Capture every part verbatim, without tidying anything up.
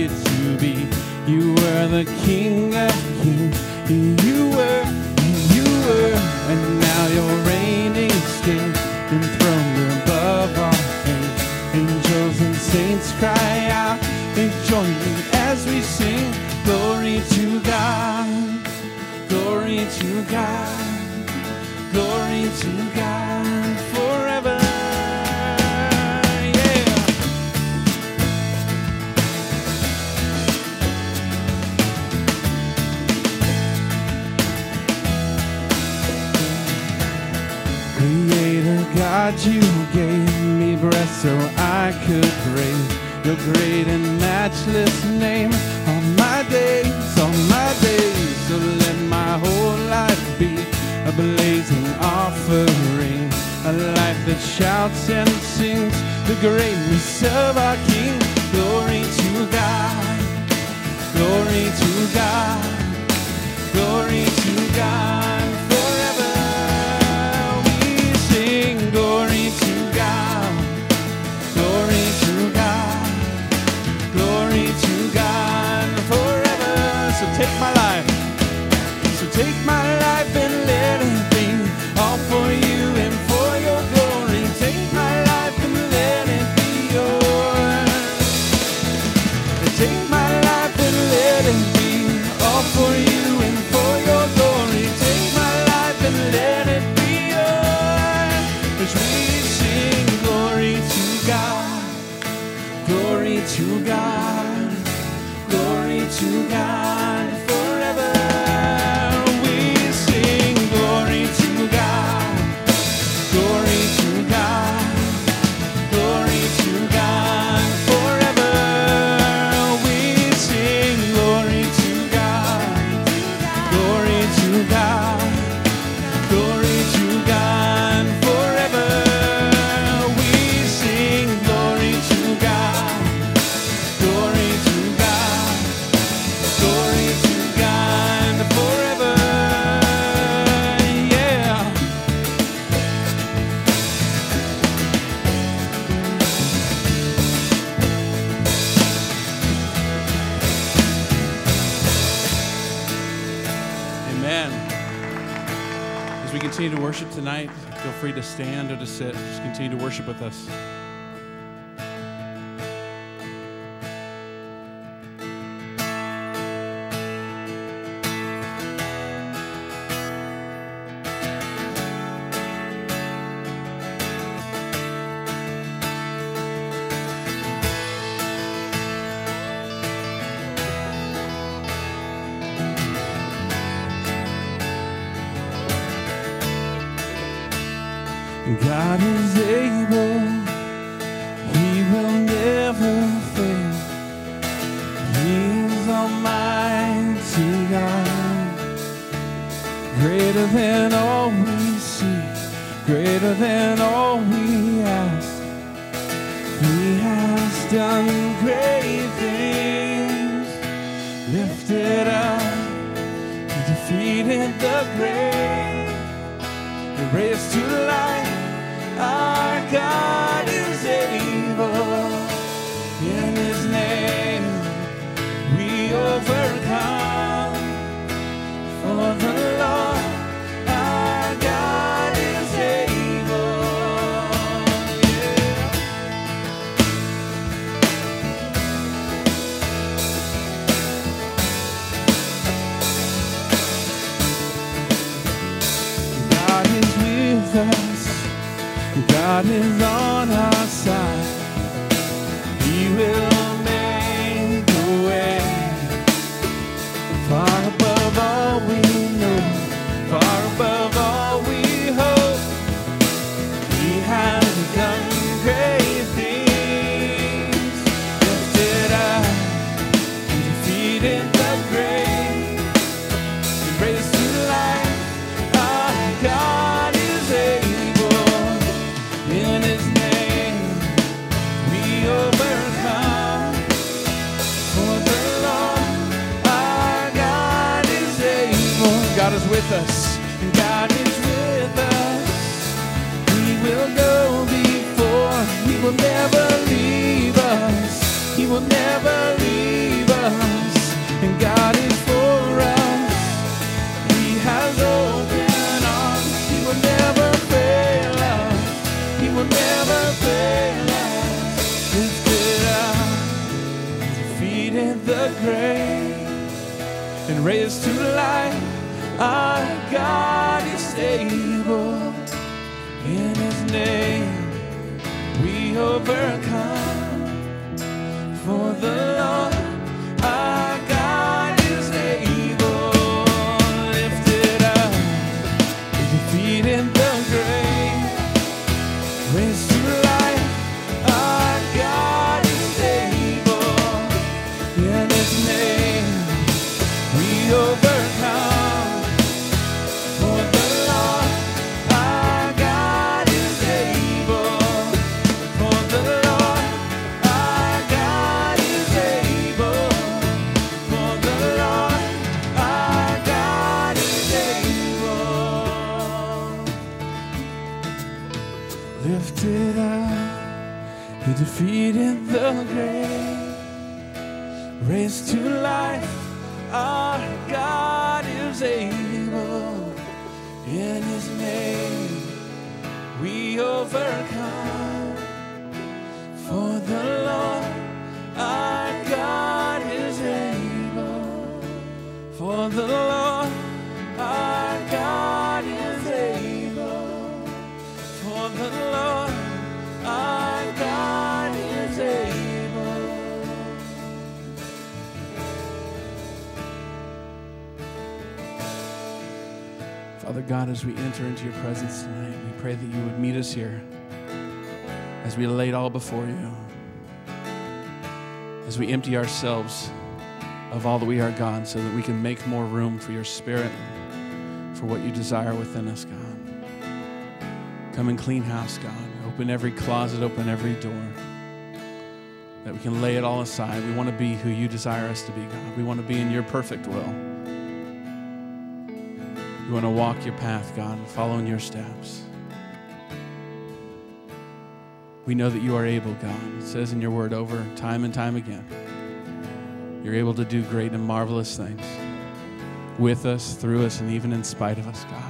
needed to be. You were the King of Kings. You were, you were, and now you're reigning still, enthroned above all things. Angels and saints cry out, they join me as we sing. Glory to God, glory to God, glory to God forever. Creator God, you gave me breath so I could praise your great and matchless name all my days, all my days. So let my whole life be a blazing offering, a life that shouts and sings the greatness of our King. Glory to God, glory to God, glory to God. Take my life, so take my life and let it be all for you and for your glory. Take my life and let it be yours. Take my life and let it be all for you and for your glory. Take my life and let it be yours. As we sing glory to God, glory to God, glory to God. Continue to worship tonight. Feel free to stand or to sit. Just continue to worship with us. God is able, He will never fail. He is Almighty God, greater than all we see, greater than all we ask. He has done great things, lifted up, defeated the grave, raised to life. Our God is able, in His name we overcome. For the Lord, our God is able. Yeah. God is with us. God is on our side. He will make a way, far above all we know, far above all we hope. He has done great things, lifted up and defeated the grave, and raised to life. Our God is able. In His name we overcome. For the Lord our God is able. God is with us. God is with us. He will go before. He will never leave us. He will never leave grave and raised to life. Our God is able. In his name we overcome. For the Lord our God is able. Lifted up, he defeated the grave, raised to life. Our God is able. In his name we overcome. For the Lord our God is able. For the Lord our God is able. For the Lord our God is able. Lifted up, he defeated the grave, raised to life. Our God is able. In his name we overcome. For the Lord our God is able. For the Lord our God is able. For the Lord our God is able. Father God, as we enter into your presence tonight, we pray that you would meet us here as we lay it all before you, as we empty ourselves of all that we are, God, so that we can make more room for your Spirit, for what you desire within us, God. Come and clean house, God. Open every closet, open every door, that we can lay it all aside. We want to be who you desire us to be, God. We want to be in your perfect will. We want to walk your path, God, and follow in your steps. We know that you are able, God. It says in your word over time and time again, you're able to do great and marvelous things with us, through us, and even in spite of us, God.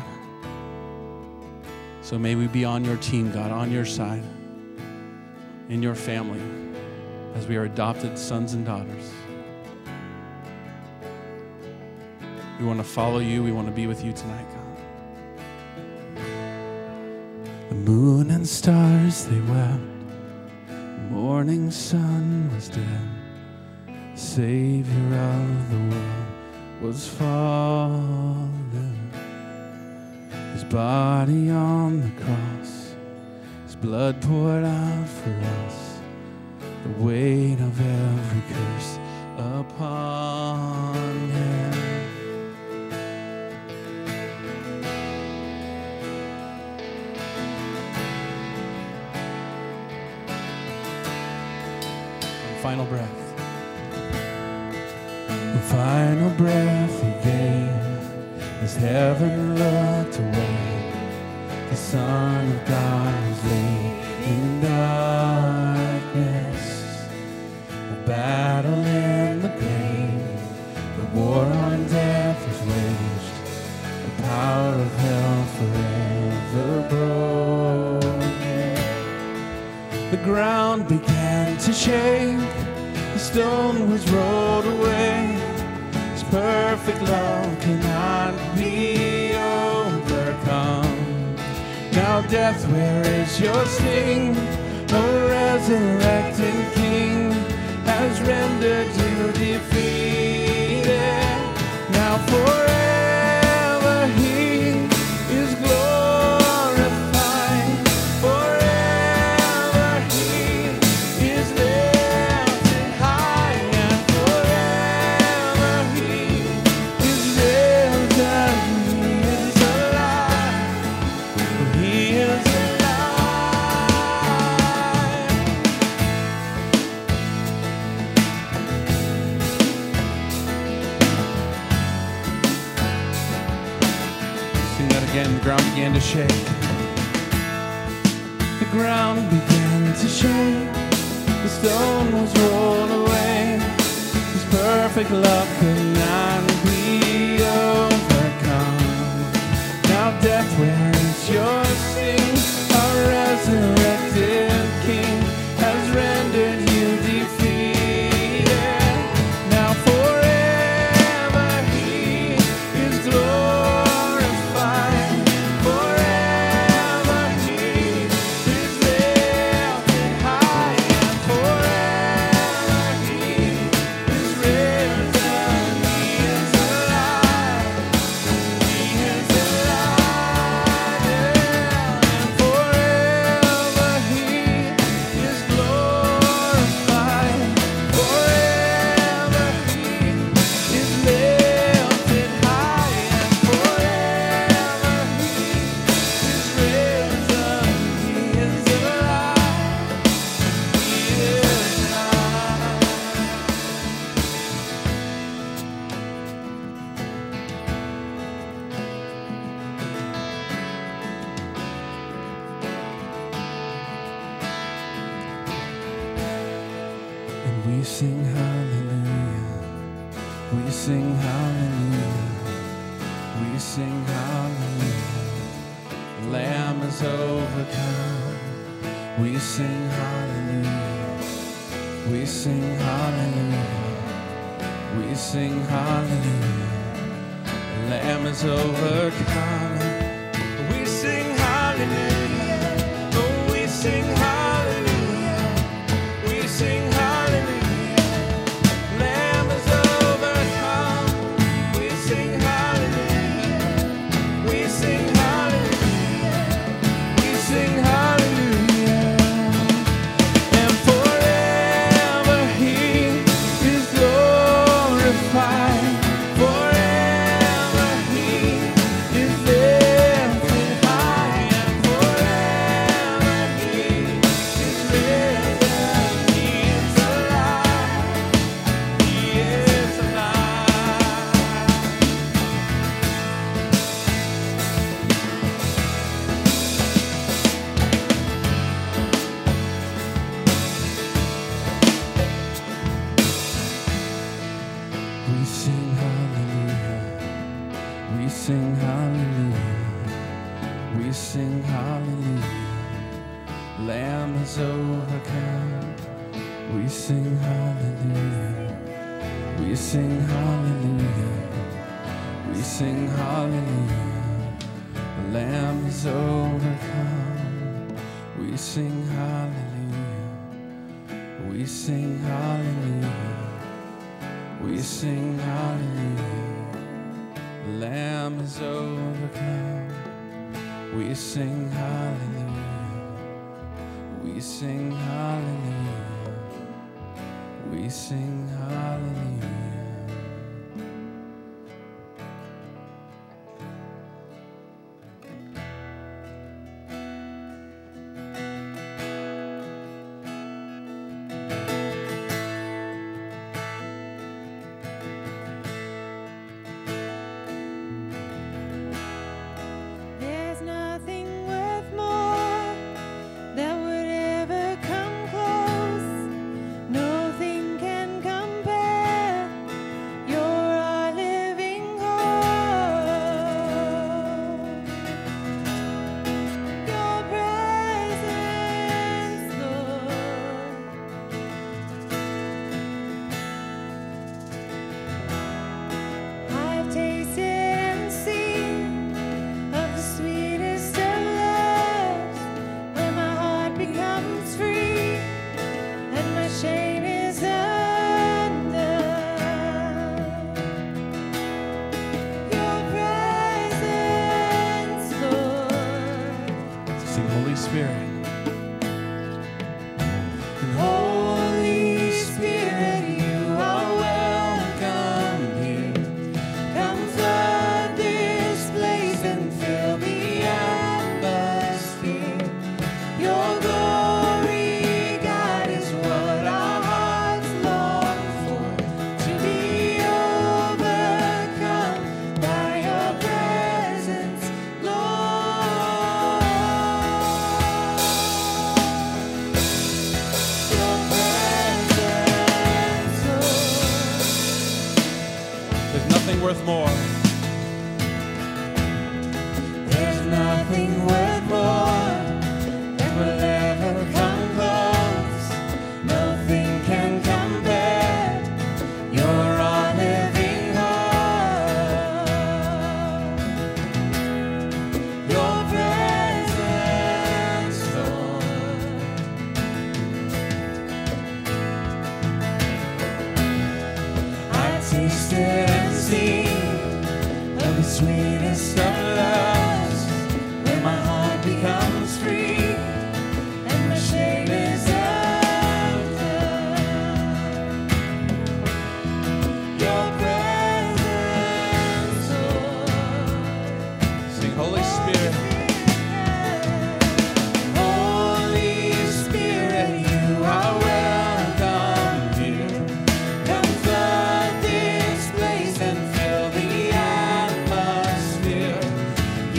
So may we be on your team, God, on your side, in your family, as we are adopted sons and daughters. We want to follow you. We want to be with you tonight, God. The moon and stars, they wept. The morning sun was dead. The Savior of the world was fallen. His body on the cross, his blood poured out for us. The weight of every curse upon him. Final breath. The final breath he gave as heaven looked away. The Son of God was laid in darkness. The battle in the grave, the war on death was waged. The power of hell forever broken. The ground began to shake. The stone was rolled away. His perfect love cannot be overcome. Now death, where is your sting? O resurrected King has rendered you defeated. Now forever he is glorified. Forever he is lifted high. And forever he is risen. He is alive. He is alive. Sing that again. The ground began to shake. The ground began to shake. The stone was rolled away. His perfect love could not be overcome. Now death, where is your sting? Our resurrected King has rendered you defeated. Now for We sing hallelujah. We sing hallelujah. We sing hallelujah. Lamb is overcome. We sing hallelujah. We sing hallelujah. We sing hallelujah. Lamb is overcome. We sing hallelujah. Oh, we sing hallelujah. We sing hallelujah. Lamb is overcome. We sing hallelujah. We sing hallelujah. We sing hallelujah. And forever He is glorified. Forever He is lifted high. And forever He is risen. He is alive. He is alive. We sing hallelujah. We sing hallelujah. We sing hallelujah. Lamb is overcome. We sing hallelujah. We sing hallelujah. We sing hallelujah. The Lamb is overcome. We sing hallelujah. We sing hallelujah. We sing hallelujah. The Lamb is overcome. We sing hallelujah. We sing hallelujah. We sing hallelujah. There's nothing worth more that would ever come close. Nothing can compare. You're our living hope. Your presence, Lord. I've tasted and seen of the sweetest of loves, when my heart becomes free and my shame is undone. Your presence, Lord. Sing Holy Spirit. Holy Spirit, you are welcome here. Come flood this place and fill the atmosphere. Your glory, God, is what our hearts long for. To be overcome by your presence, Lord. Your presence, Lord. There's nothing worth more. There's nothing worth more that will ever come close. Nothing can compare. You're our living hope. Your presence, Lord. I've tasted and seen of the sweetest of loves, when my heart becomes free and my shame is undone. Your presence, Lord. Sing Holy Spirit. Holy Spirit, you are welcome here. Come flood this place and fill the atmosphere.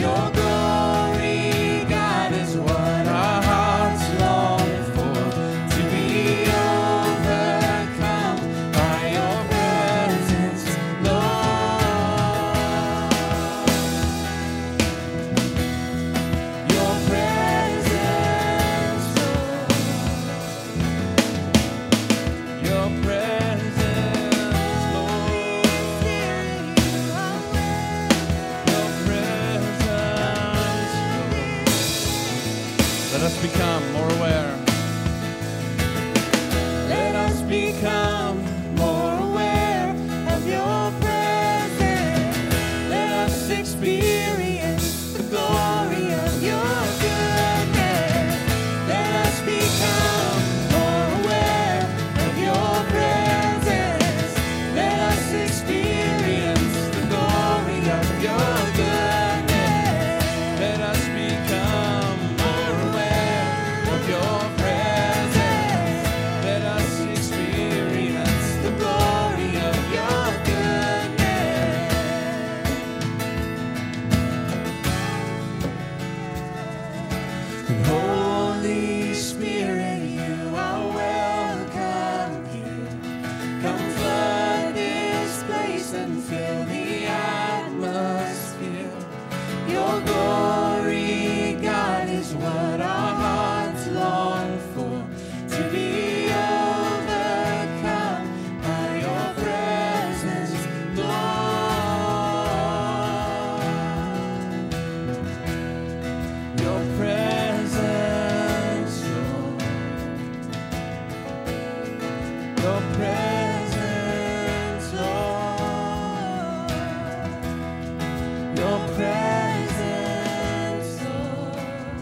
your presence, Lord. Your presence, Lord.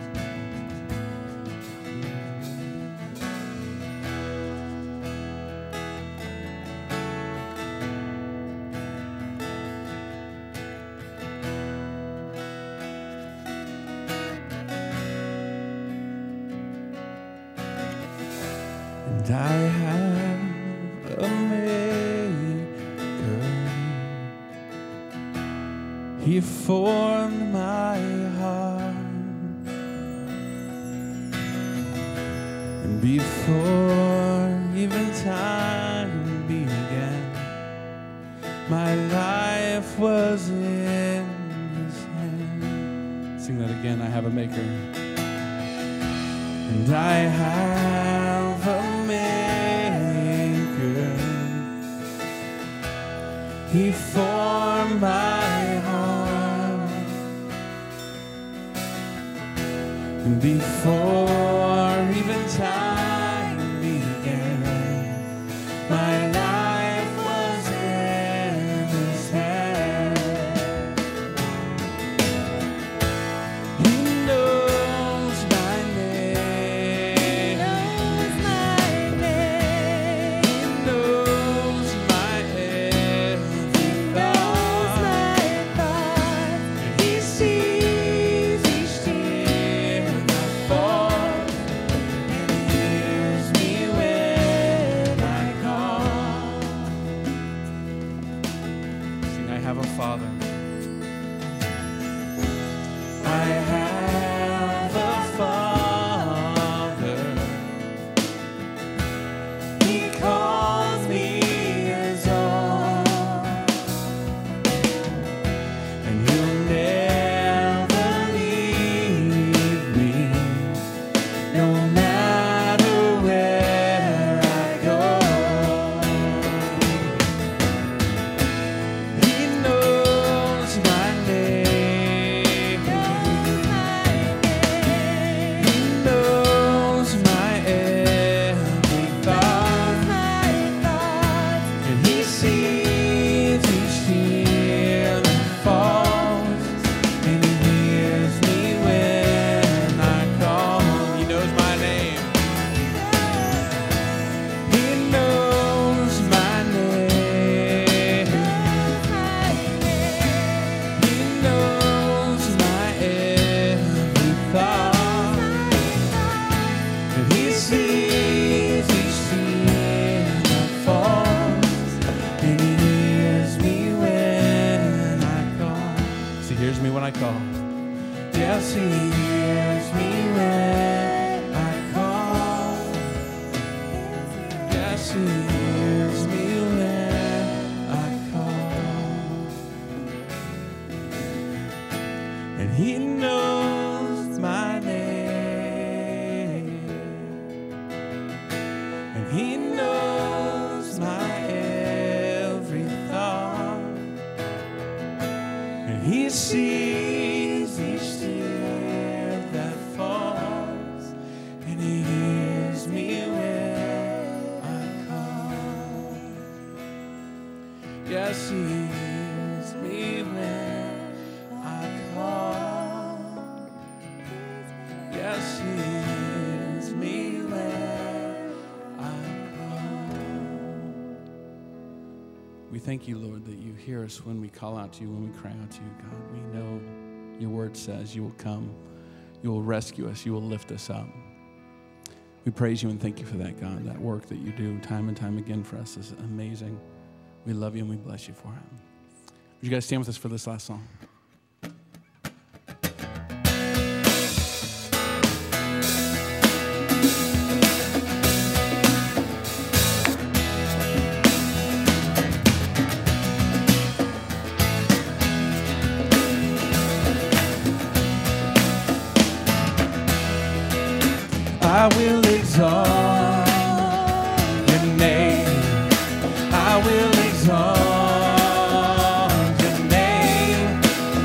And I have a maker. He formed my heart, and before even time began, my life was in his hand. Sing that again. I have a maker. And I have a maker. He formed my heart, and before even time began, my life was in his hand. He knows my name. Knows my name. He knows my every Knows thought. my thoughts. He sees each tear I fall, and hears me when I call. sing, I have a father. I have a Father. He calls me his own, And he'll never leave me, no matter where I go. he knows my name. He knows my every thought. And he sees each tear that falls, and he hears me when I call. He knows my name. He knows my name. He knows my every thought. And he sees each tear that falls, and he hears me when I call. So he hears me when I call. Yes, he hears me when I call. Yes, he hears me when I call. And he knows my name. And he knows my every thought. And he sees each tear that falls, and he hears me when I call. Yes, he hears me when I call. Yes, he hears me when I call. We thank you, Lord, that you hear us when we call out to you, when we cry out to you, God. We know your word says you will come, you will rescue us, you will lift us up. We praise you and thank you for that, God. That work that you do time and time again for us is amazing. We love you and we bless you for it. Would you guys stand with us for this last song? I will exalt your name. I will exalt your name.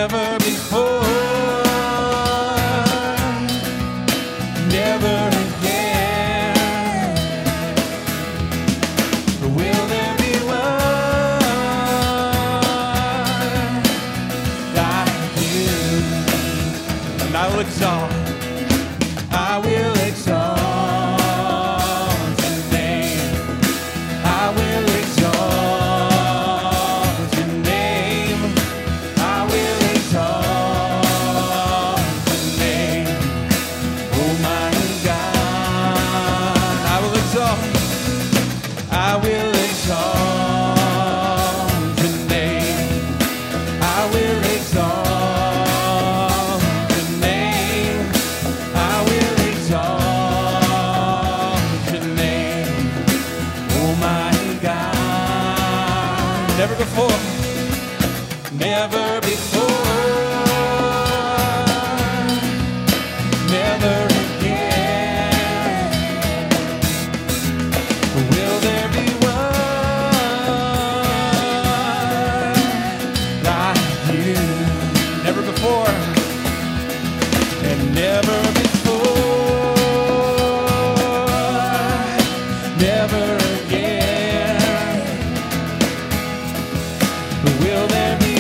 never before, never again. Will there be one like you? And I will exalt, I will exalt your name. I will exalt your name. I will exalt your name. Oh my God, I will exalt, I will exalt your name. I will exalt your name. I will exalt your name. Oh my God, never before, never before, never again. Will there be one like you? Never before and never before, never again. Will there be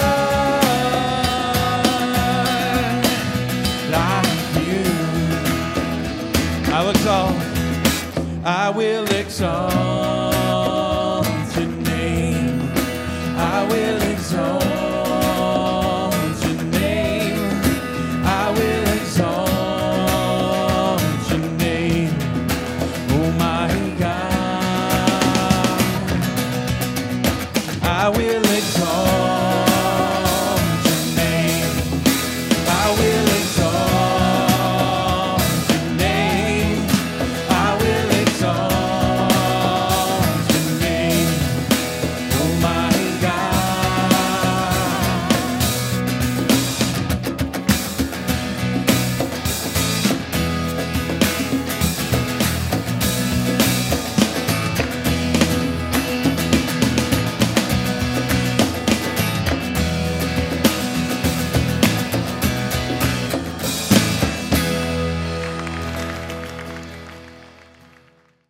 one like you? I will exalt, I will exalt